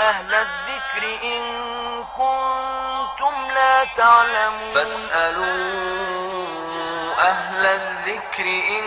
أهل الذكر إن كنتم لا تعلمون فاسألوا أهل الذكر إن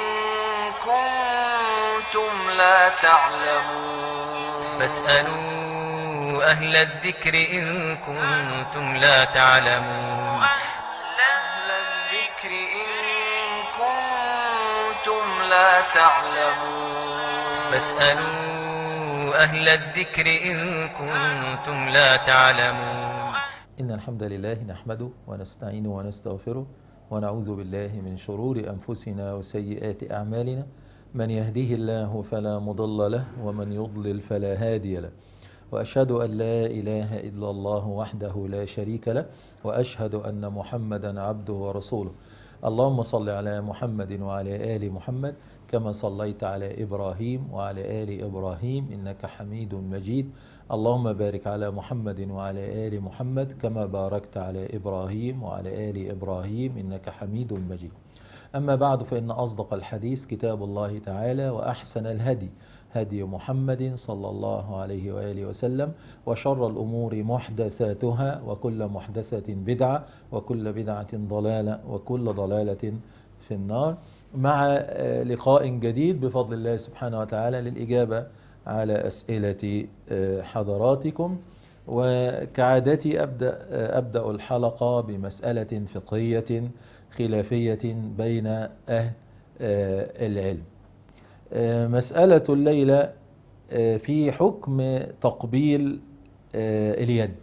كنتم لا تعلمون فاسألوا أهل الذكر إن كنتم لا تعلمون أهل الذكر إن كنتم لا تعلمون فاسألوا أهل الذكر إن كنتم لا تعلمون. إن الحمد لله نحمده ونستعينه ونستغفره ونعوذ بالله من شرور أنفسنا وسيئات أعمالنا. من يهديه الله فلا مضل له ومن يضلل فلا هادي له، وأشهد أن لا إله إلا الله وحده لا شريك له، وأشهد أن محمدا عبده ورسوله. اللهم صل على محمد وعلى آل محمد كما صليت على إبراهيم وعلى آل إبراهيم إنك حميد مجيد. اللهم بارك على محمد وعلى آل محمد كما باركت على إبراهيم وعلى آل إبراهيم إنك حميد مجيد. أما بعد، فإن أصدق الحديث كتاب الله تعالى، وأحسن الهدي هدي محمد صلى الله عليه وآله وسلم، وشر الأمور محدثاتها، وكل محدثة بدعة، وكل بدعة ضلالة، وكل ضلالة في النار. مع لقاء جديد بفضل الله سبحانه وتعالى للإجابة على أسئلة حضراتكم. وكعادتي أبدأ الحلقة بمسألة فقهية خلافية بين أهل العلم. مسألة الليلة في حكم تقبيل اليد.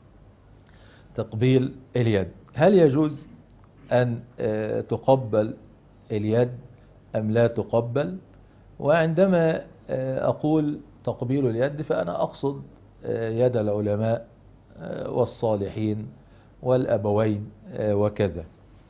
تقبيل اليد، هل يجوز أن تقبل اليد أم لا تقبل؟ وعندما أقول تقبيل اليد فأنا أقصد يد العلماء والصالحين والأبوين وكذا.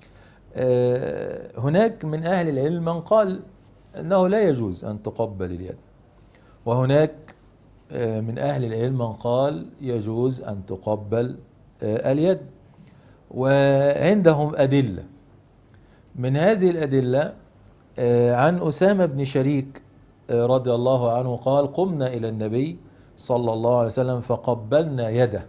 هناك من أهل العلم من قال أنه لا يجوز أن تقبل اليد، وهناك من أهل العلم من قال يجوز أن تقبل اليد، وعندهم أدلة. من هذه الأدلة عن أسامة بن شريك رضي الله عنه قال: قمنا إلى النبي صلى الله عليه وسلم فقبلنا يده.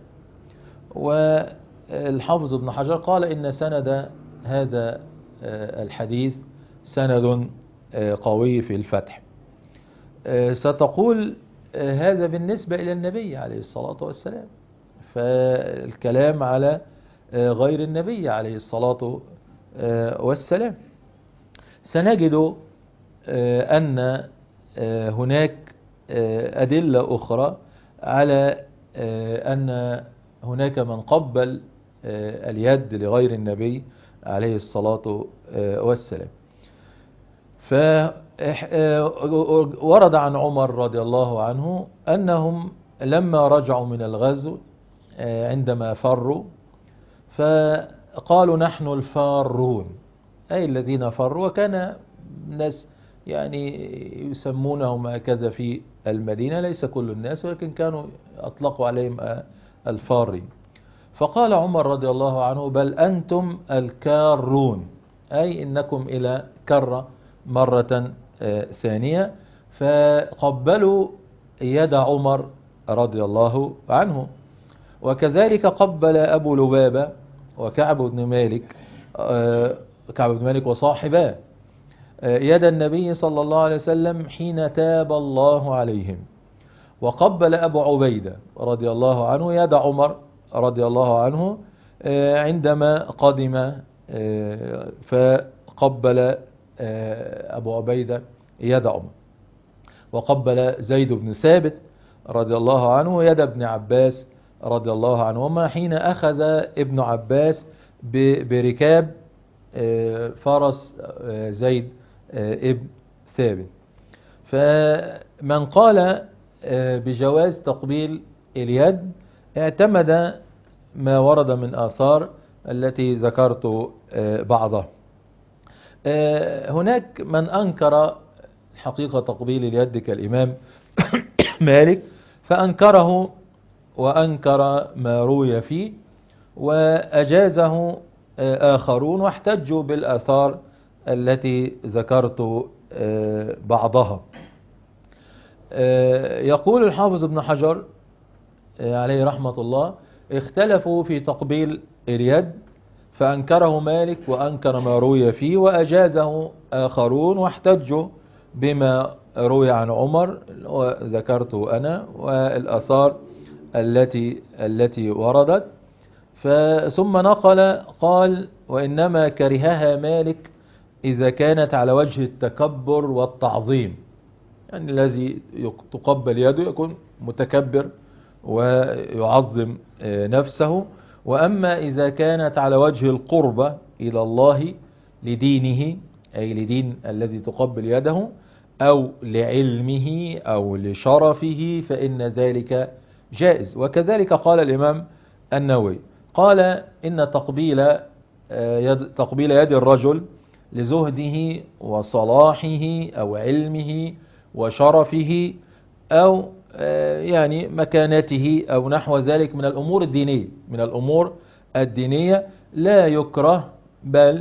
والحافظ ابن حجر قال إن سند هذا الحديث سند قوي في الفتح. ستقول هذا بالنسبة إلى النبي عليه الصلاة والسلام، فالكلام على غير النبي عليه الصلاة والسلام. سنجد أن هناك أدلة أخرى على أن هناك من قبل اليد لغير النبي عليه الصلاة والسلام. فورد عن عمر رضي الله عنه أنهم لما رجعوا من الغزو عندما فروا فقالوا: نحن الفارون، أي الذين فروا. وكان الناس يعني يسمونهم هكذا في المدينة، ليس كل الناس ولكن كانوا أطلقوا عليهم الفارين. فقال عمر رضي الله عنه: بل أنتم الكارون، أي إنكم إلى كرة مرة ثانية. فقبلوا يد عمر رضي الله عنه. وكذلك قبل أبو لبابة وكعب بن مالك وصاحباه يد النبي صلى الله عليه وسلم حين تاب الله عليهم. وقبل أبو عبيدة رضي الله عنه يد عمر رضي الله عنه عندما قدم، فقبل أبو عبيدة يد عمر. وقبل زيد بن ثابت رضي الله عنه يد ابن عباس رضي الله عنهما حين أخذ ابن عباس بركاب فرس زيد ابن ثابت. فمن قال بجواز تقبيل اليد اعتمد ما ورد من آثار التي ذكرت بعضها. هناك من أنكر حقيقة تقبيل اليد كالإمام مالك، فأنكره وأنكر ما روي فيه، وأجازه آخرون واحتجوا بالآثار التي ذكرت بعضها. يقول الحافظ ابن حجر عليه رحمة الله اختلفوا في تقبيل اليد، فأنكره مالك وأنكر ما روي فيه، وأجازه آخرون واحتجوا بما روي عن عمر وذكرته أنا والآثار التي وردت. ثم نقل قال: وإنما كرهها مالك إذا كانت على وجه التكبر والتعظيم، يعني الذي تقبل يده يكون متكبر ويعظم نفسه. وأما إذا كانت على وجه القربة إلى الله لدينه، أي لدين الذي تقبل يده، أو لعلمه أو لشرفه، فإن ذلك جائز. وكذلك قال الإمام النووي، قال إن تقبيل يد الرجل لزهده وصلاحه أو علمه وشرفه أو يعني مكانته أو نحو ذلك من الأمور الدينية لا يكره بل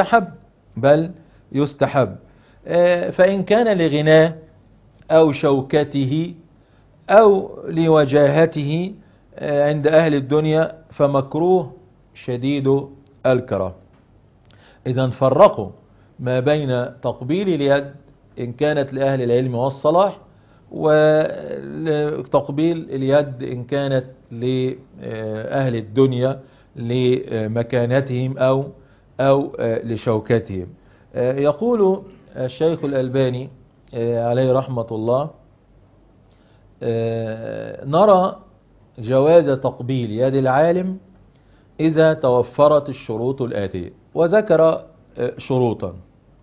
يستحب. فإن كان لغناه أو شوكته أو لوجاهته عند أهل الدنيا فمكروه شديد الكراهة. إذا فرقوا ما بين تقبيل اليد إن كانت لأهل العلم والصلاح، وتقبيل اليد إن كانت لأهل الدنيا لمكانتهم أو لشوكتهم. يقول الشيخ الألباني عليه رحمة الله: نرى جواز تقبيل يد العالم إذا توفرت الشروط الآتية، وذكر شروطا.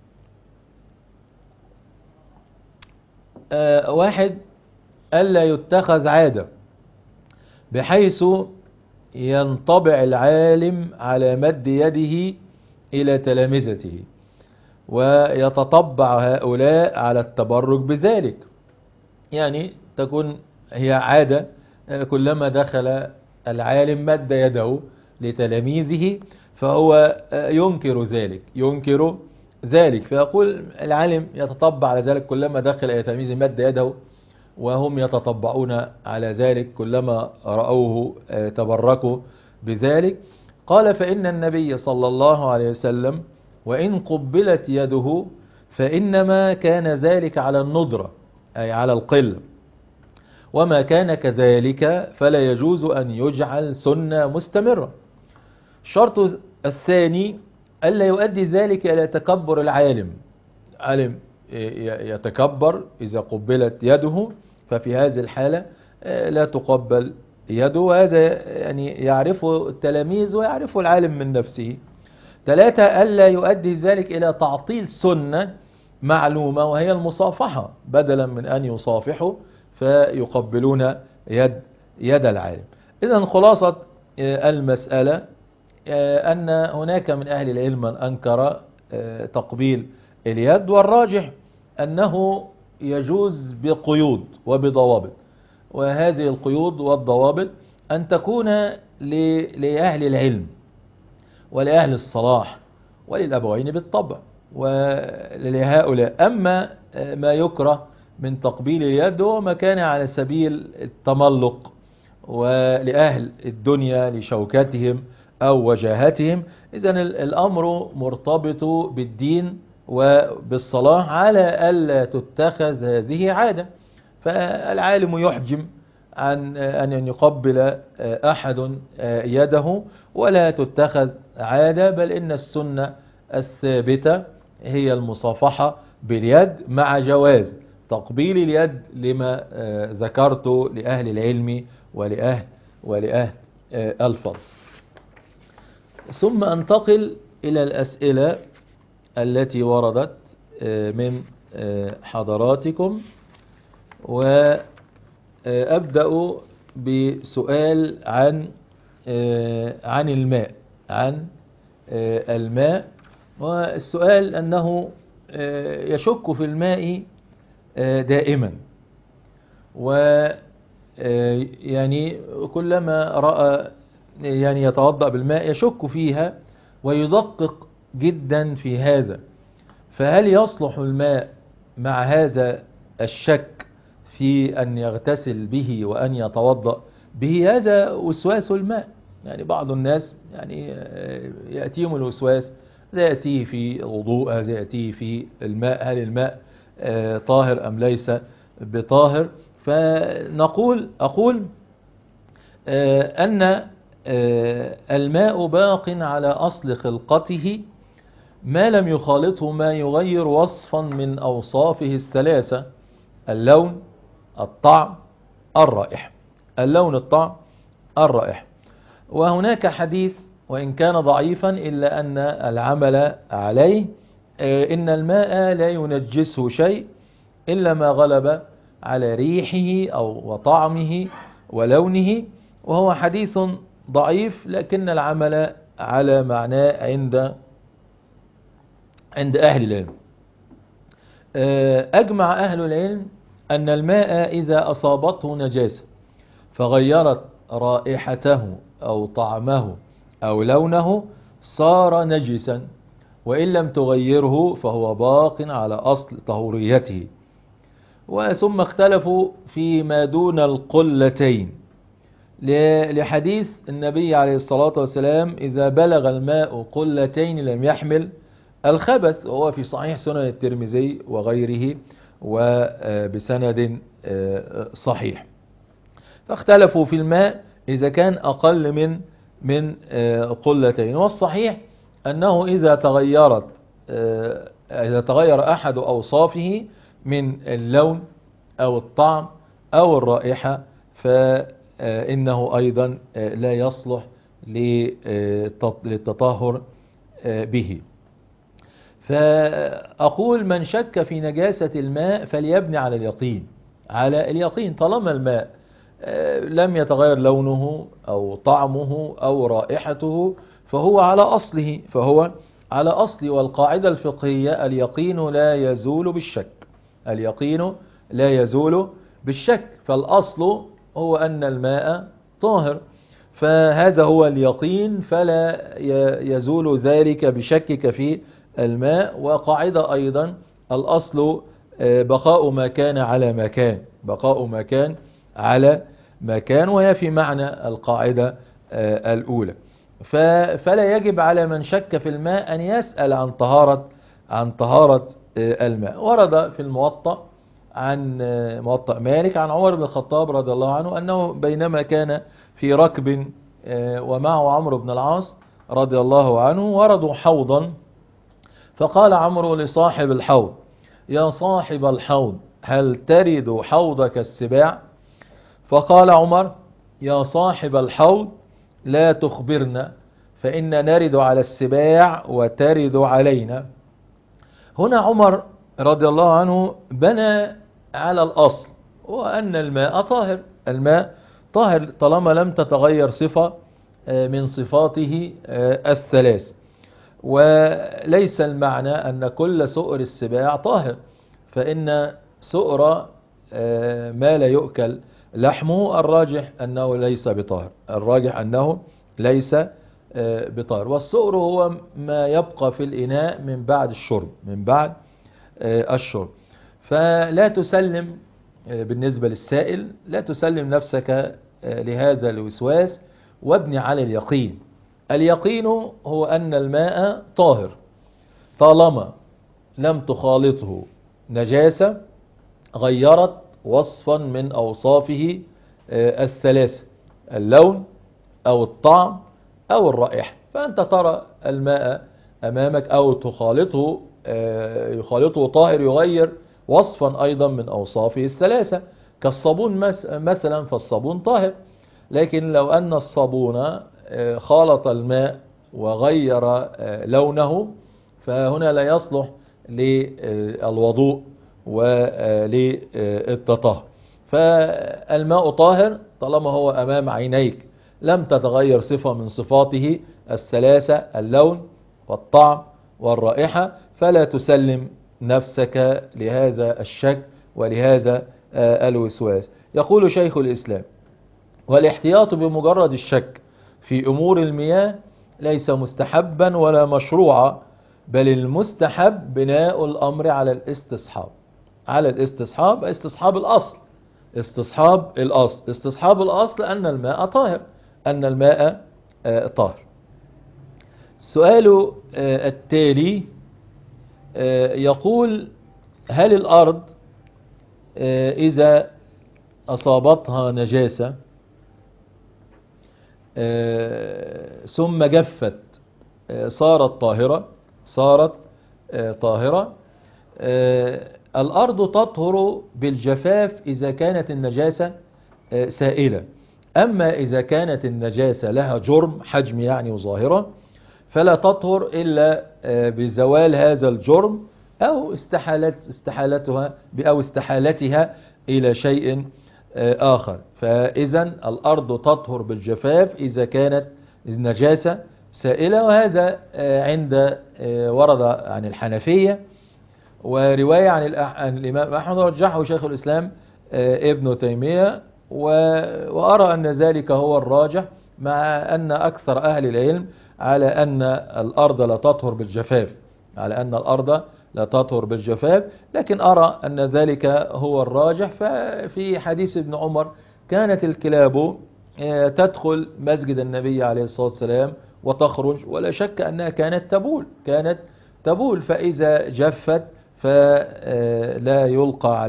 1: ألا يتخذ عادة بحيث ينطبع العالم على مد يده إلى تلامذته ويتطبع هؤلاء على التبرك بذلك، يعني تكون هي عادة كلما دخل العالم مد يده لتلاميذه فهو ينكر ذلك، فيقول العالم يتطبع على ذلك كلما دخل إلى تلاميذه مد يده، وهم يتطبعون على ذلك كلما رأوه تبركوا بذلك. قال: فإن النبي صلى الله عليه وسلم وإن قبلت يده فإنما كان ذلك على الندرة، أي على القلة، وما كان كذلك فلا يجوز أن يجعل سنة مستمرة. الشرط الثاني: ألا يؤدي ذلك إلى تكبر العالم يتكبر إذا قبلت يده، ففي هذه الحالة لا تقبل يده، وهذا يعني يعرفه التلاميذ ويعرفه العالم من نفسه. 3: ألا يؤدي ذلك إلى تعطيل سنة معلومة وهي المصافحة، بدلا من أن يصافحوا فيقبلون يد العالم. إذن خلاصة المسألة أن هناك من أهل العلم من أنكر تقبيل اليد، والراجح أنه يجوز بقيود وبضوابط، وهذه القيود والضوابط أن تكون لأهل العلم ولأهل الصلاح وللأبوين بالطبع ولهؤلاء. أما ما يكره من تقبيل اليد هو ما كان على سبيل التملق ولأهل الدنيا لشوكتهم أو وجاهتهم. إذن الأمر مرتبط بالدين وبالصلاح على ألا تتخذ هذه عادة، فالعالم يحجم عن أن يقبل أحد يده ولا تتخذ عادة، بل إن السنة الثابتة هي المصافحة باليد مع جواز تقبيل اليد لما ذكرت لأهل العلم ولأهل الفضل. ثم أنتقل إلى الأسئلة التي وردت من حضراتكم، وأبدأ بسؤال عن الماء. والسؤال أنه يشك في الماء دائما، ويعني كلما رأى يعني يتوضأ بالماء يشك فيها ويدقق جدا في هذا، فهل يصلح الماء مع هذا الشك في أن يغتسل به وأن يتوضأ به، هذا وسواس الماء. يعني بعض الناس يعني يأتيهم الوسواس، زي يأتيه في الوضوء، هذا يأتيه في الماء، هل الماء طاهر أم ليس بطاهر. أقول أن الماء باق على أصل خلقته ما لم يخالطه ما يغير وصفا من أوصافه الثلاثة: اللون، الطعم، الرائحة. اللون، الطعم، الرائحة. وهناك حديث وإن كان ضعيفا إلا أن العمل عليه: إن الماء لا ينجسه شيء إلا ما غلب على ريحه أو وطعمه ولونه. وهو حديث ضعيف، لكن العمل على معناه عند أهل العلم. أجمع أهل العلم أن الماء إذا أصابته نجاسة فغيرت رائحته أو طعمه أو لونه صار نجسا، وإن لم تغيره فهو باق على أصل طهوريته. وثم اختلفوا فيما دون القلتين لحديث النبي عليه الصلاة والسلام: إذا بلغ الماء قلتين لم يحمل الخبث، وهو في صحيح سنن الترمذي وغيره وبسند صحيح. فاختلفوا في الماء إذا كان أقل من قلتين، والصحيح أنه إذا تغير أحد أوصافه من اللون أو الطعم أو الرائحة فإنه أيضا لا يصلح للتطهر به. فأقول: من شك في نجاسة الماء فليبني على اليقين. طالما الماء لم يتغير لونه أو طعمه أو رائحته فهو على أصله. والقاعدة الفقهية: اليقين لا يزول بالشك. فالأصل هو أن الماء طاهر، فهذا هو اليقين، فلا يزول ذلك بشكك في الماء. وقاعدة أيضا: الأصل بقاء ما كان على مكان، وهي في معنى القاعدة الأولى. فلا يجب على من شك في الماء أن يسأل عن طهارة الماء. ورد في الموطأ عن موطأ مالك عن عمر بن الخطاب رضي الله عنه أنه بينما كان في ركب ومعه عمرو بن العاص رضي الله عنه وردوا حوضا، فقال عمرو لصاحب الحوض: يا صاحب الحوض، هل ترد حوضك السباع؟ فقال عمر: يا صاحب الحوض، لا تخبرنا، فإن نرد على السباع وترد علينا. هنا عمر رضي الله عنه بنى على الأصل، وأن الماء طاهر طالما لم تتغير صفة من صفاته الثلاث. وليس المعنى أن كل سؤر السباع طاهر، فإن سؤر ما لا يؤكل لحمه الراجح أنه ليس بطاهر. والسؤر هو ما يبقى في الإناء من بعد الشرب. فلا تسلم بالنسبة للسائل، لا تسلم نفسك لهذا الوسواس، وابني على اليقين. اليقين هو أن الماء طاهر طالما لم تخالطه نجاسة غيرت وصفا من أوصافه الثلاثة: اللون أو الطعم أو الرائحة. فأنت ترى الماء أمامك أو يخالطه طاهر يغير وصفا أيضا من أوصافه الثلاثة، كالصابون مثلا، فالصابون طاهر. لكن لو أن الصابون خالط الماء وغير لونه فهنا لا يصلح للوضوء وللتطهر. فالماء طاهر طالما هو أمام عينيك لم تتغير صفة من صفاته الثلاثة: اللون والطعم والرائحة، فلا تسلم نفسك لهذا الشك ولهذا الوسواس. يقول شيخ الإسلام: والاحتياط بمجرد الشك في أمور المياه ليس مستحبا ولا مشروعا، بل المستحب بناء الأمر على الاستصحاب. استصحاب الأصل، استصحاب الأصل. استصحاب الأصل أن الماء طاهر، أن الماء طاهر. السؤال التالي يقول: هل الأرض إذا أصابتها نجاسة ثم جفت صارت طاهرة؟ صارت طاهرة. الأرض تطهر بالجفاف إذا كانت النجاسة سائلة، أما إذا كانت النجاسة لها جرم، حجم يعني وظاهرة، فلا تطهر إلا بزوال هذا الجرم أو استحالتها إلى شيء آخر. فإذا الأرض تطهر بالجفاف إذا كانت النجاسة سائلة، وهذا عند ورد عن الحنفية، ورواية عن الإمام أحمد رجحه شيخ الإسلام ابن تيمية، وأرى أن ذلك هو الراجح، مع أن أكثر أهل العلم على أن الأرض لا تطهر بالجفاف، لكن أرى أن ذلك هو الراجح. ففي حديث ابن عمر كانت الكلاب تدخل مسجد النبي عليه الصلاة والسلام وتخرج، ولا شك أنها كانت تبول، فإذا جفت فلا يلقى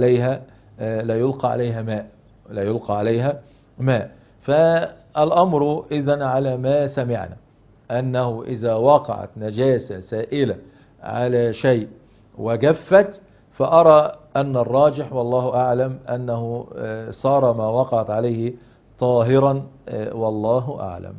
عليها ماء. فالأمر إذن على ما سمعنا، أنه إذا وقعت نجاسة سائلة على شيء وجفت، فأرى أن الراجح والله أعلم أنه صار ما وقعت عليه طاهرا، والله أعلم.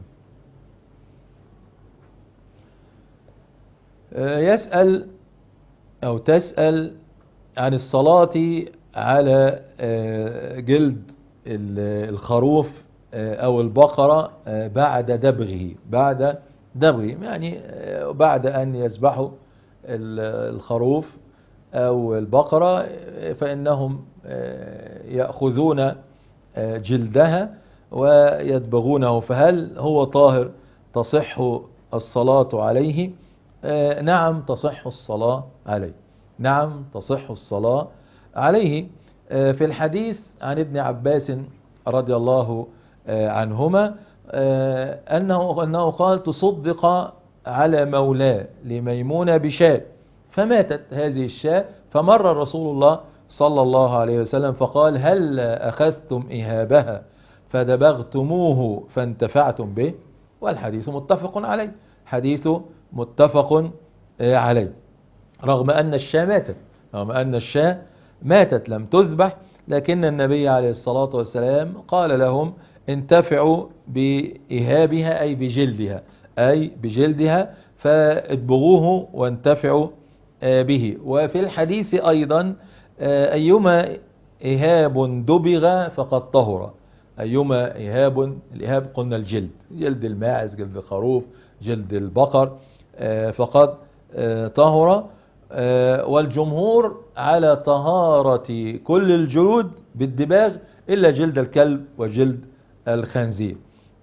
يسأل أو تسأل عن الصلاة على جلد الخروف أو البقرة بعد دبغه، يعني بعد أن يذبحوا الخروف أو البقرة، فإنهم يأخذون جلدها ويدبغونه، فهل هو طاهر تصح الصلاة عليه؟ نعم تصح الصلاة عليه. في الحديث عن ابن عباس رضي الله عنهما أنه قال: تصدق على مولاه لميمونة بشاة، فماتت هذه الشاة، فمر رسول الله صلى الله عليه وسلم فقال: هل أخذتم إهابها فدبغتموه فانتفعتم به؟ والحديث متفق عليه، رغم أن الشاة ماتت لم تذبح، لكن النبي عليه الصلاة والسلام قال لهم: انتفعوا بإهابها أي بجلدها فادبغوه وانتفعوا به. وفي الحديث أيضا: أيما إهاب دبغ فقد طهر. أيما الإهاب قلنا جلد الماعز، جلد الخروف، جلد البقر، فقد طهر. والجمهور على طهارة كل الجلود بالدباغ إلا جلد الكلب وجلد الخنزير،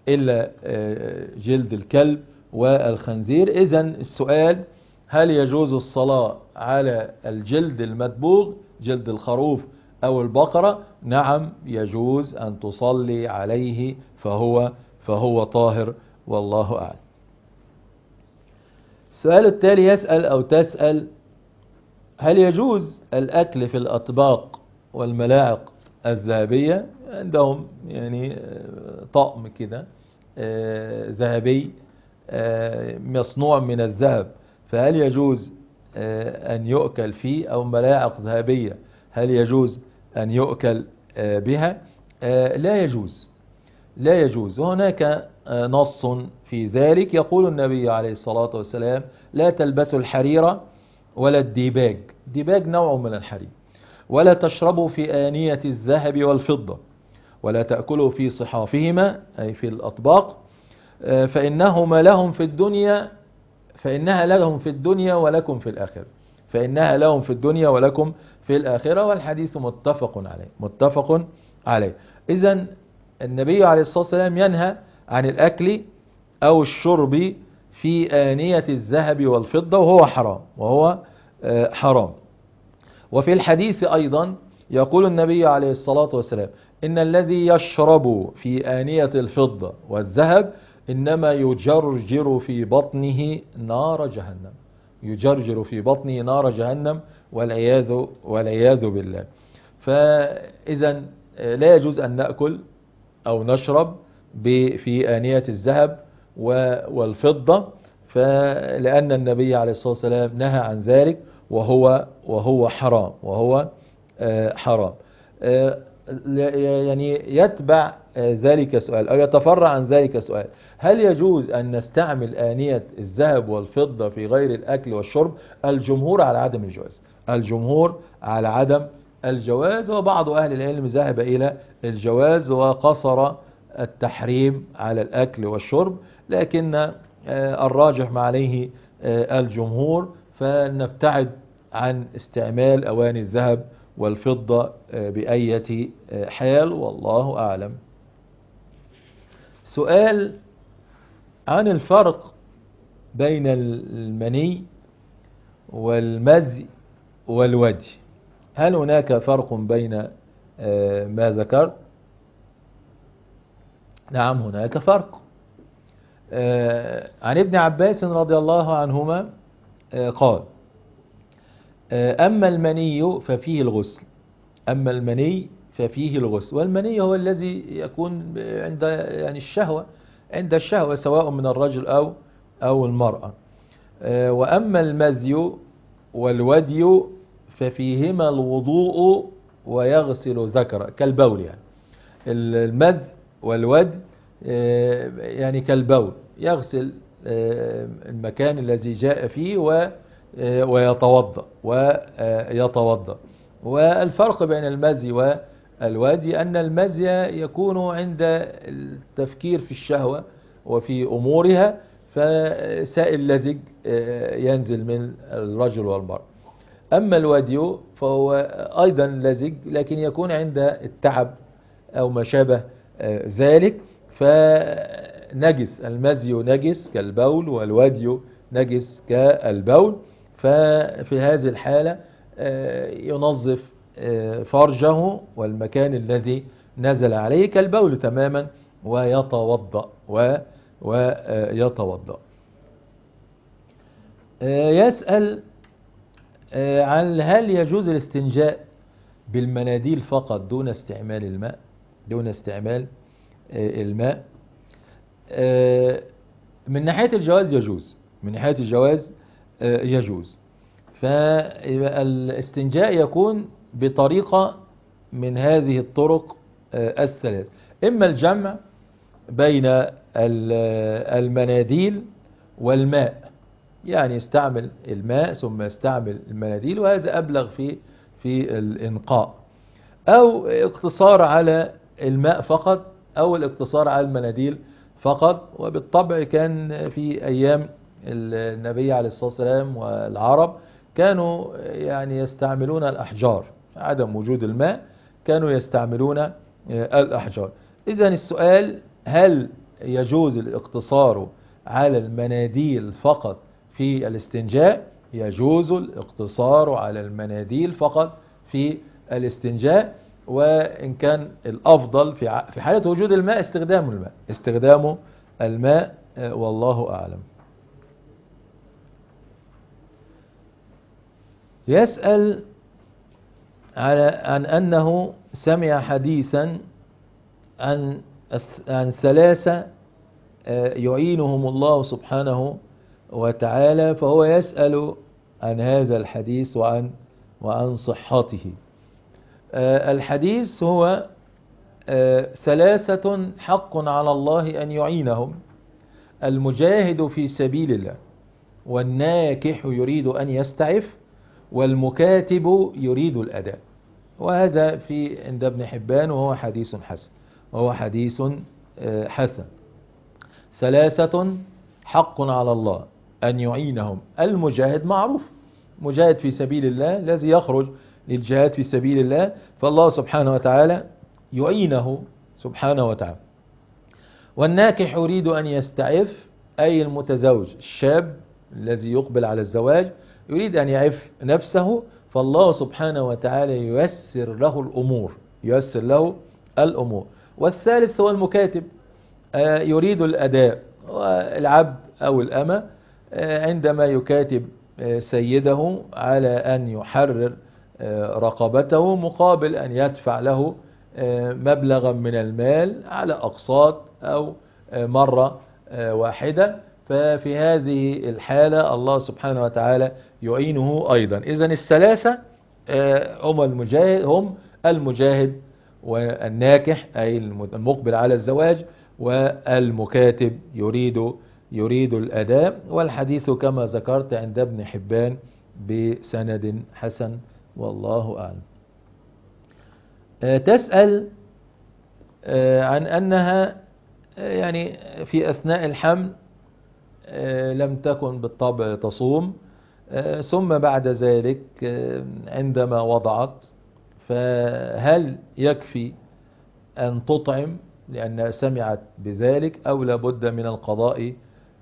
إذن السؤال: هل يجوز الصلاة على الجلد المدبوغ، جلد الخروف أو البقرة؟ نعم يجوز أن تصلي عليه، فهو طاهر، والله أعلم. السؤال التالي يسأل أو تسأل: هل يجوز الأكل في الأطباق والملاعق الذهبية؟ عندهم يعني طقم كده ذهبي مصنوع من الذهب، فهل يجوز أن يؤكل فيه؟ أو ملاعق ذهبية هل يجوز أن يؤكل بها؟ لا يجوز. وهناك نص في ذلك، يقول النبي عليه الصلاة والسلام: لا تلبسوا الحرير ولا الديباج نوع من الحرير، ولا تشربوا في آنية الذهب والفضة، ولا تأكلوا في صحافهما أي في الأطباق، فإنها لهم في الدنيا ولكم في الآخرة. والحديث متفق عليه. إذن النبي عليه الصلاة والسلام ينهى عن الأكل أو الشرب في آنية الذهب والفضة، وهو حرام. وفي الحديث أيضا يقول النبي عليه الصلاة والسلام: إن الذي يشرب في آنية الفضة والذهب إنما يجرجر في بطنه نار جهنم، يجرجر في بطنه نار جهنم والعياذ بالله. فإذا لا يجوز أن نأكل أو نشرب في آنية الذهب والفضة، لأن النبي عليه الصلاة والسلام نهى عن ذلك وهو حرام، حرام. يعني يتبع ذلك سؤال أو يتفرع عن ذلك سؤال: هل يجوز أن نستعمل آنية الذهب والفضة في غير الأكل والشرب؟ الجمهور على عدم الجواز، الجمهور على عدم الجواز، وبعض أهل العلم ذهب إلى الجواز وقصر التحريم على الأكل والشرب، لكن الراجح ما عليه الجمهور، فنبتعد عن استعمال أواني الذهب والفضة بأية حال، والله أعلم. سؤال عن الفرق بين المني والمذي والودي، هل هناك فرق بين ما ذكرت؟ نعم هناك فرق. عن ابن عباس رضي الله عنهما قال: أما المني ففيه الغسل، أما المني ففيه الغسل، والمني هو الذي يكون عند الشهوة، عند الشهوة سواء من الرجل أو المرأة. وأما المذي والودي ففيهما الوضوء ويغسل ذكره كالبول، يعني المذ والود يعني كالبول، يغسل المكان الذي جاء فيه ويتوضأ والفرق بين المزي والودي أن المزي يكون عند التفكير في الشهوة وفي أمورها، فسائل لزج ينزل من الرجل والمرأة. أما الودي فهو أيضا لزج لكن يكون عند التعب أو ما شابه ذلك، فنجس، المزي نجس كالبول والودي نجس كالبول، ففي هذه الحالة ينظف فرجه والمكان الذي نزل عليه كالبول تماما ويتوضأ يسأل عن هل يجوز الاستنجاء بالمناديل فقط دون استعمال الماء؟ من ناحية الجواز يجوز، من ناحية الجواز يجوز. فالاستنجاء يكون بطريقة من هذه الطرق الثلاث: إما الجمع بين المناديل والماء، يعني يستعمل الماء ثم يستعمل المناديل، وهذا أبلغ في الإنقاء، أو اقتصار على الماء فقط أو الاقتصار على المناديل فقط. وبالطبع كان في أيام النبي عليه الصلاة والسلام والعرب كانوا يعني يستعملون الأحجار، عدم وجود الماء كانوا يستعملون الأحجار. إذن السؤال: هل يجوز الاقتصار على المناديل فقط في الاستنجاء؟ يجوز الاقتصار على المناديل فقط في الاستنجاء، وإن كان الأفضل في حالة وجود الماء استخدام الماء والله أعلم. يسأل عن أنه سمع حديثا عن ثلاثة يعينهم الله سبحانه وتعالى، فهو يسأل عن هذا الحديث وعن صحته. الحديث هو ثلاثة حق على الله أن يعينهم: المجاهد في سبيل الله، والناكح يريد أن يستعف، والمكاتب يريد الأداء. وهذا في عند ابن حبان وهو حديث حسن. ثلاثة حق على الله أن يعينهم: المجاهد معروف، مجاهد في سبيل الله الذي يخرج للجهاد في سبيل الله، فالله سبحانه وتعالى يعينه سبحانه وتعالى. والناكح يريد أن يستعف، أي المتزوج الشاب الذي يقبل على الزواج يريد أن يعف نفسه، فالله سبحانه وتعالى ييسر له الأمور. والثالث هو المكاتب، يريد الأداء. والعبد أو الأمة عندما يكاتب سيده على أن يحرر رقبته مقابل أن يدفع له مبلغا من المال على أقساط أو مرة واحدة، ففي هذه الحالة الله سبحانه وتعالى يعينه أيضا. إذن الثلاثة هم المجاهد والناكح أي المقبل على الزواج، والمكاتب يريد الأداء. والحديث كما ذكرت عند ابن حبان بسند حسن والله أعلم. تسأل عن أنها يعني في أثناء الحمل لم تكن بالطبع تصوم، ثم بعد ذلك عندما وضعت فهل يكفي أن تطعم لأنها سمعت بذلك أو لابد من القضاء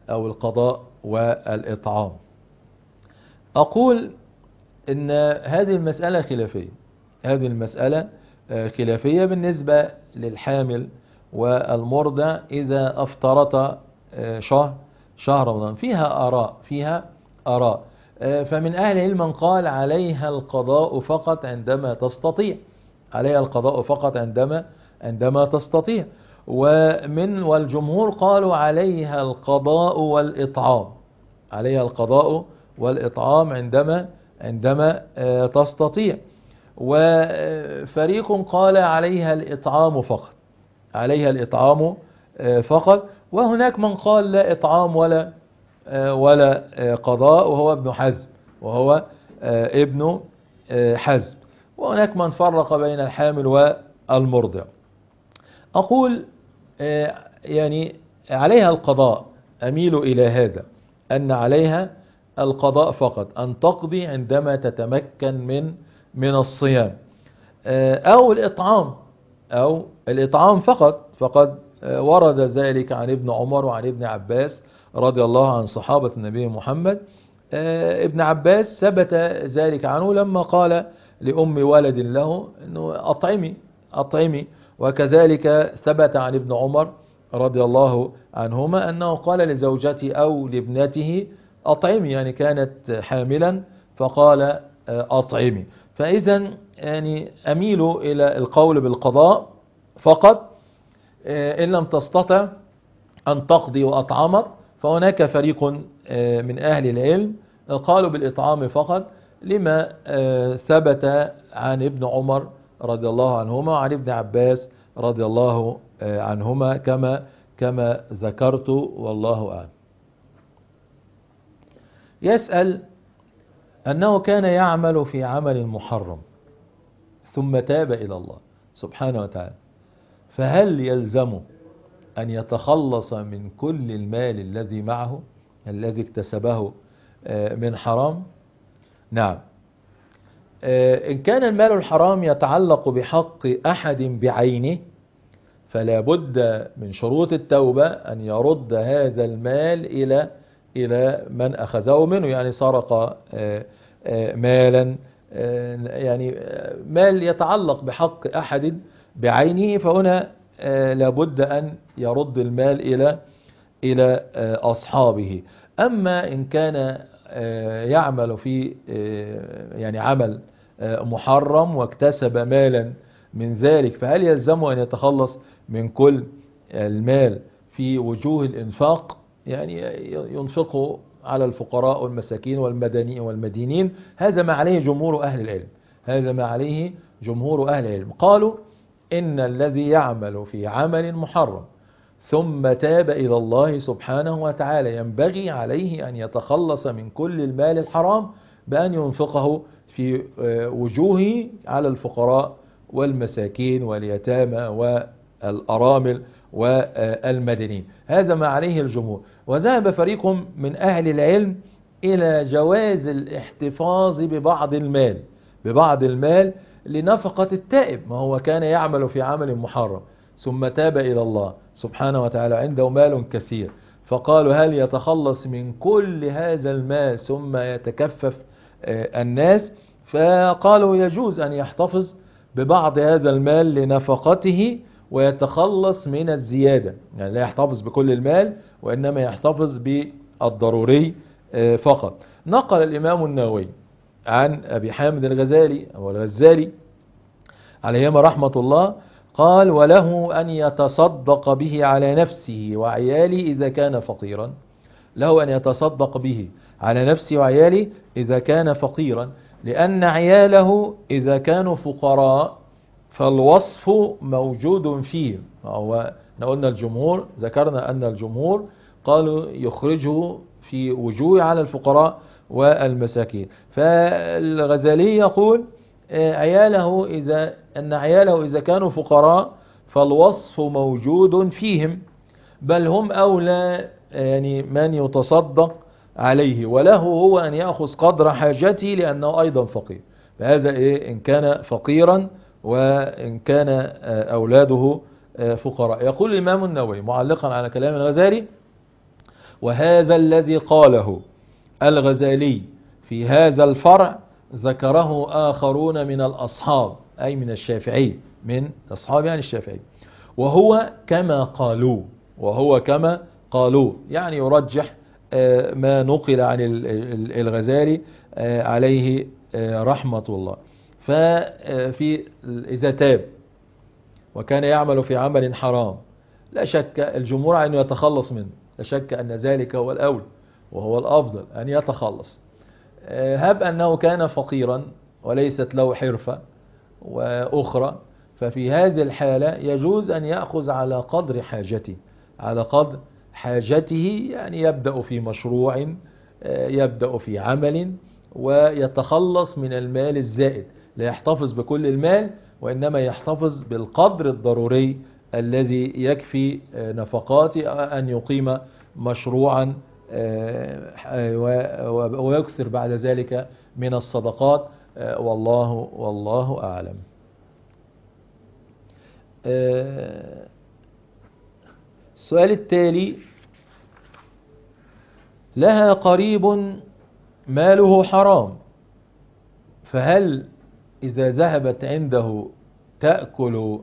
والإطعام؟ أقول إن هذه المسألة خلافية. هذه المسألة خلافية بالنسبة للحامل والمرضع إذا أفطرت شهر رمضان. فيها آراء. فمن أهل العلم من قال عليها القضاء فقط عندما تستطيع، عليها القضاء فقط عندما تستطيع. والجمهور قالوا عليها القضاء والإطعام، عليها القضاء والإطعام عندما تستطيع. وفريق قال عليها الإطعام فقط، عليها الإطعام فقط. وهناك من قال لا إطعام ولا قضاء، وهو ابن حزم. وهناك من فرق بين الحامل والمرضع. أقول يعني عليها القضاء، أميل إلى هذا، أن عليها القضاء فقط، أن تقضي عندما تتمكن من الصيام، أو الإطعام فقط. فقد ورد ذلك عن ابن عمر وعن ابن عباس رضي الله عن صحابة النبي محمد. ابن عباس ثبت ذلك عنه لما قال لأم ولد له أنه أطعمي. وكذلك ثبت عن ابن عمر رضي الله عنهما أنه قال لزوجته أو لابنته أطعمي، يعني كانت حاملا فقال أطعمي. فإذا يعني أميل إلى القول بالقضاء فقط إن لم تستطع أن تقضي وأطعمت. فهناك فريق من أهل العلم قالوا بالإطعام فقط لما ثبت عن ابن عمر رضي الله عنهما وعن ابن عباس رضي الله عنهما كما ذكرت والله أعلم. يسأل أنه كان يعمل في عمل محرم ثم تاب إلى الله سبحانه وتعالى، فهل يلزمه أن يتخلص من كل المال الذي معه الذي اكتسبه من حرام؟ نعم. إن كان المال الحرام يتعلق بحق أحد بعينه فلا بد من شروط التوبة أن يرد هذا المال إلى من أخذه منه، يعني سرق مالا، يعني مال يتعلق بحق أحد بعينه، فهنا لابد أن يرد المال إلى أصحابه. أما إن كان يعمل في يعني عمل محرم واكتسب مالا من ذلك، فهل يلزمه أن يتخلص من كل المال في وجوه الإنفاق، يعني ينفقه على الفقراء والمساكين والمدينين؟ هذا ما عليه جمهور أهل العلم، هذا ما عليه جمهور أهل العلم. قالوا إن الذي يعمل في عمل محرم ثم تاب إلى الله سبحانه وتعالى ينبغي عليه أن يتخلص من كل المال الحرام بأن ينفقه في وجوهه على الفقراء والمساكين واليتامى والأرامل والمدنيين. هذا ما عليه الجمهور. وذهب فريق من أهل العلم إلى جواز الاحتفاظ ببعض المال لنفقة التائب. ما هو كان يعمل في عمل محرم ثم تاب إلى الله سبحانه وتعالى عنده مال كثير، فقالوا هل يتخلص من كل هذا المال ثم يتكفف الناس؟ فقالوا يجوز أن يحتفظ ببعض هذا المال لنفقته ويتخلص من الزيادة، يعني لا يحتفظ بكل المال وإنما يحتفظ بالضروري فقط. نقل الإمام النووي عن أبي حامد الغزالي أو الغزالي عليهما رحمة الله قال: وله أن يتصدق به على نفسه وعياله إذا كان فقيرا. له أن يتصدق به على نفسه وعياله إذا كان فقيرا، لأن عياله إذا كانوا فقراء فالوصف موجود فيه. قلنا الجمهور، ذكرنا أن الجمهور قالوا يخرجه في وجوه على الفقراء والمساكين. فالغزالي يقول عياله إذا كانوا فقراء فالوصف موجود فيهم، بل هم أولى يعني من يتصدق عليه، وله هو أن يأخذ قدر حاجته لأنه أيضا فقير. فهذا إن كان فقيرا وإن كان أولاده فقراء. يقول الإمام النووي معلقا على كلام الغزالي: وهذا الذي قاله الغزالي في هذا الفرع ذكره آخرون من الأصحاب، أي من الشافعي، من أصحاب يعني الشافعي، وهو كما قالوا يعني يرجح ما نقل عن الغزالي عليه رحمة الله. إذا تاب وكان يعمل في عمل حرام لا شك الجمهور على أنه يتخلص منه، لا شك أن ذلك هو الأولى وهو الأفضل أن يتخلص. هب أنه كان فقيرا وليست له حرفة وأخرى، ففي هذه الحالة يجوز أن يأخذ على قدر حاجته، يعني يبدأ في مشروع، يبدأ في عمل، ويتخلص من المال الزائد. لا يحتفظ بكل المال وإنما يحتفظ بالقدر الضروري الذي يكفي نفقاته، أن يقيم مشروعا ويكثر بعد ذلك من الصدقات. والله أعلم. السؤال التالي: لها قريب ماله حرام، فهل إذا ذهبت عنده تأكل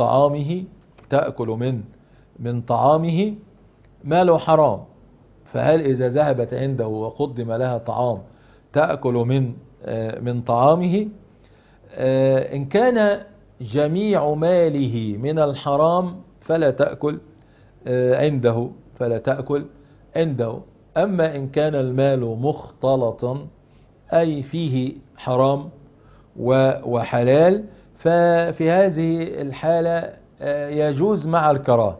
من طعامه ماله حرام، فهل إذا ذهبت عنده وقدم لها طعام تأكل من طعامه؟ إن كان جميع ماله من الحرام فلا تأكل عنده. أما إن كان المال مختلطا أي فيه حرام وحلال، ففي هذه الحالة يجوز مع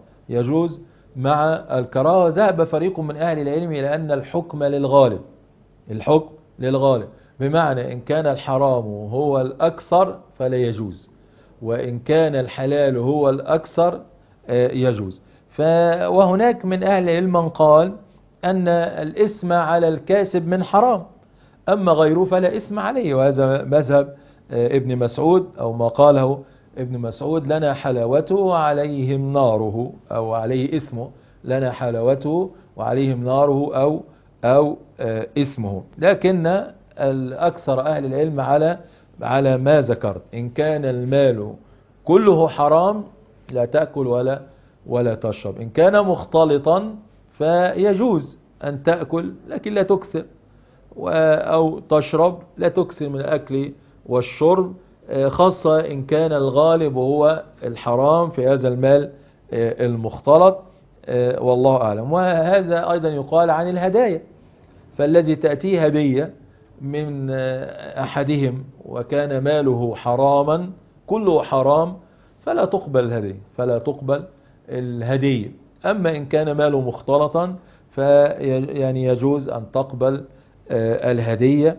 الكراهة. وذهب فريق من أهل العلم إلى أن الحكم للغالب، بمعنى إن كان الحرام هو الأكثر فلا يجوز، وإن كان الحلال هو الأكثر يجوز. وهناك من أهل العلم من قال أن الإثم على الكاسب من حرام، أما غيره فلا إثم عليه، وهذا مذهب ابن مسعود، أو ما قاله ابن مسعود: لنا حلاوته وعليهم ناره، أو عليه إثمه، لنا حلاوته وعليهم ناره أو إثمه. لكن الأكثر أهل العلم على ما ذكرت: إن كان المال كله حرام لا تأكل ولا تشرب. إن كان مختلطا فيجوز أن تأكل لكن لا تكثر، أو تشرب لا تكثر من الأكل والشرب، خاصة إن كان الغالب هو الحرام في هذا المال المختلط. والله أعلم. وهذا أيضا يقال عن الهدايا، فالذي تأتيه هدية من أحدهم وكان ماله حراما كله حرام فلا تقبل الهدية. أما إن كان ماله مختلطا يعني يجوز أن تقبل الهدية.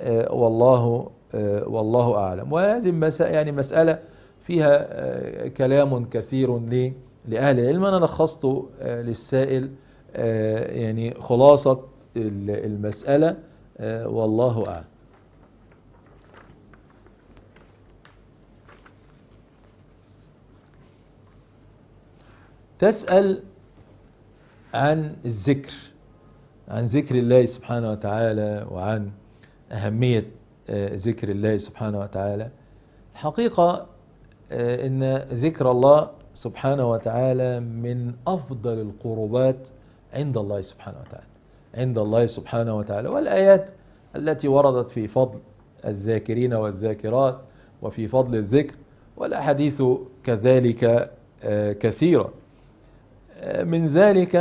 والله أعلم. وهذه يعني مسألة فيها كلام كثير لأهل العلم. أنا لخصت للسائل يعني خلاصة المسألة، والله أعلم. تسأل عن ذكر الله سبحانه وتعالى، وعن أهمية ذكر الله سبحانه وتعالى. الحقيقة إن ذكر الله سبحانه وتعالى من أفضل القربات عند الله سبحانه وتعالى، عند الله سبحانه وتعالى. والآيات التي وردت في فضل الذاكرين والذاكرات وفي فضل الذكر والأحاديث كذلك كثيرة. من ذلك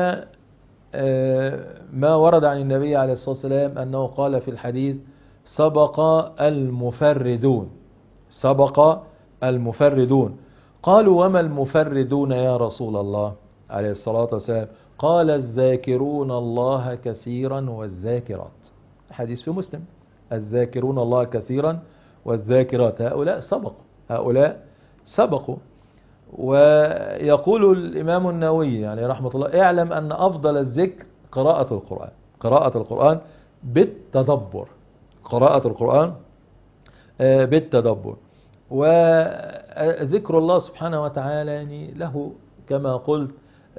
ما ورد عن النبي عليه الصلاة والسلام أنه قال في الحديث: سبق المفردون، سبق المفردون. قالوا: وما المفردون يا رسول الله عليه الصلاة والسلام؟ قال: الذاكرون الله كثيرا والذاكرات. الحديث في مسلم: الذاكرون الله كثيرا والذاكرات. هؤلاء سبقوا، هؤلاء سبقوا. ويقول الإمام النووي يعني رحمة الله: اعلم أن أفضل الذكر قراءة القرآن، قراءة القرآن بالتدبر، قراءة القرآن بالتدبر. وذكر الله سبحانه وتعالى يعني له كما قلت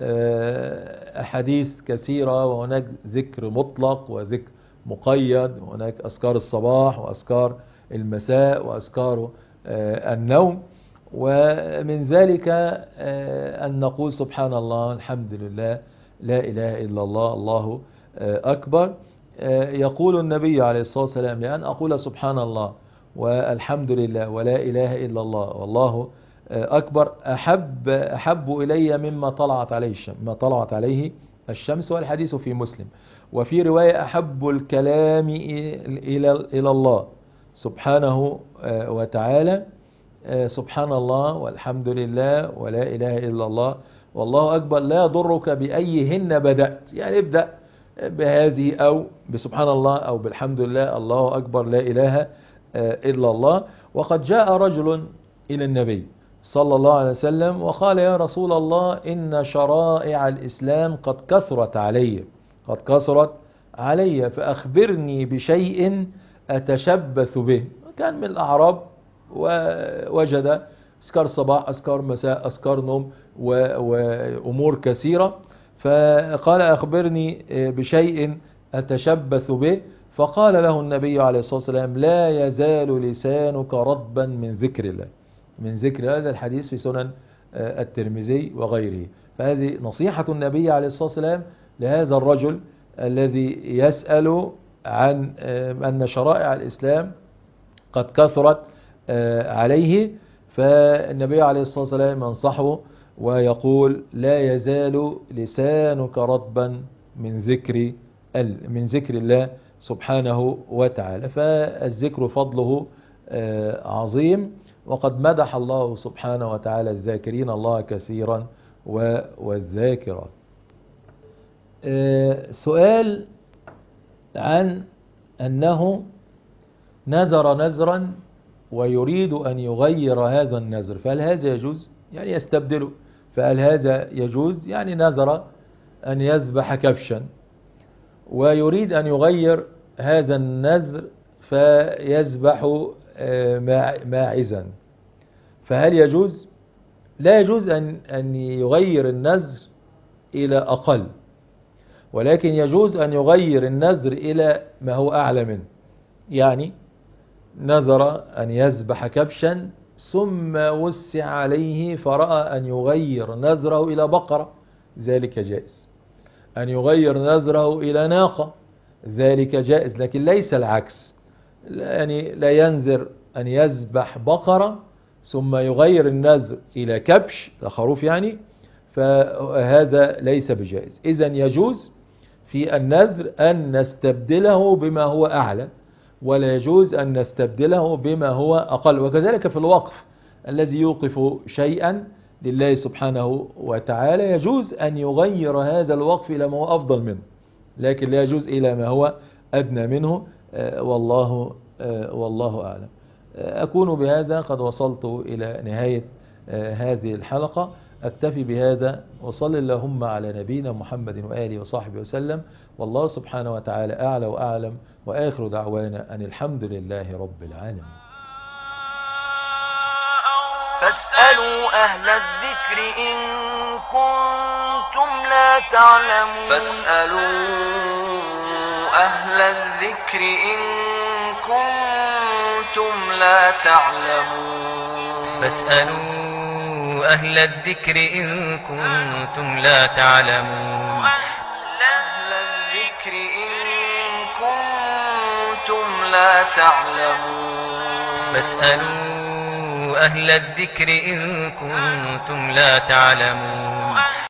أحاديث كثيرة، وهناك ذكر مطلق وذكر مقيد، وهناك أذكار الصباح وأذكار المساء وأذكار النوم. ومن ذلك أن نقول سبحان الله، الحمد لله، لا إله إلا الله، الله أكبر. يقول النبي عليه الصلاة والسلام: لأن أقول سبحان الله والحمد لله ولا إله إلا الله والله أكبر أحب إلي مما طلعت عليه الشمس، ما طلعت عليه الشمس. والحديث في مسلم. وفي رواية: أحب الكلام إلى الله سبحانه وتعالى سبحان الله والحمد لله ولا إله إلا الله والله أكبر، لا يضرك بأيهن بدأت. يعني ابدأ بهذه أو بسبحان الله أو بالحمد لله، الله أكبر، لا إله إلا الله. وقد جاء رجل إلى النبي صلى الله عليه وسلم وقال: يا رسول الله، إن شرائع الإسلام قد كثرت علي، قد كثرت علي، فأخبرني بشيء أتشبث به. كان من الأعراب ووجد أذكار صباح، أذكار مساء، أذكار نوم، وأمور كثيرة. فقال: أخبرني بشيء أتشبث به. فقال له النبي عليه الصلاة والسلام: لا يزال لسانك رطبا من ذكر الله، من ذكر. هذا الحديث في سنن الترمذي وغيره. فهذه نصيحة النبي عليه الصلاة والسلام لهذا الرجل الذي يسأل عن أن شرائع الإسلام قد كثرت عليه. فالنبي عليه الصلاة والسلام ينصحه ويقول: لا يزال لسانك رطبا من ذكر الله سبحانه وتعالى. فالذكر فضله عظيم، وقد مدح الله سبحانه وتعالى الذاكرين الله كثيرا والذاكرات. سؤال عن أنه نذر نذرا ويريد أن يغير هذا النذر، فهل هذا يجوز؟ يعني يستبدله. فهل هذا يجوز؟ يعني نذر أن يذبح كبشا ويريد أن يغير هذا النذر فيذبح ماعزا، فهل يجوز؟ لا يجوز أن يغير النذر إلى أقل، ولكن يجوز أن يغير النذر إلى ما هو أعلى منه. يعني نذر أن يذبح كبشا ثم وسع عليه فرأى أن يغير نذره إلى بقرة، ذلك جائز. أن يغير نذره إلى ناقة، ذلك جائز، لكن ليس العكس. يعني لا ينذر أن يذبح بقرة ثم يغير النذر إلى كبش، خروف يعني، فهذا ليس بجائز. إذن يجوز في النذر أن نستبدله بما هو أعلى، ولا يجوز أن نستبدله بما هو أقل. وكذلك في الوقف الذي يوقف شيئا لله سبحانه وتعالى يجوز أن يغير هذا الوقف إلى ما هو أفضل منه، لكن لا يجوز إلى ما هو أدنى منه. والله أعلم. أكون بهذا قد وصلت إلى نهاية هذه الحلقة. أكتفي بهذا، وصل اللهم على نبينا محمد وآله وصحبه وسلم، والله سبحانه وتعالى أعلى وأعلم، وآخر دعوانا أن الحمد لله رب العالمين. فاسألوا أهل الذكر إن كنتم لا تعلمون. فاسألوا أهل الذكر إن كنتم لا تعلمون. فاسألوا أهل الذكر إن كنتم لا تعلمون أهل الذكر إن كنتم لا تعلمون فاسألوا أهل الذكر إن كنتم لا تعلمون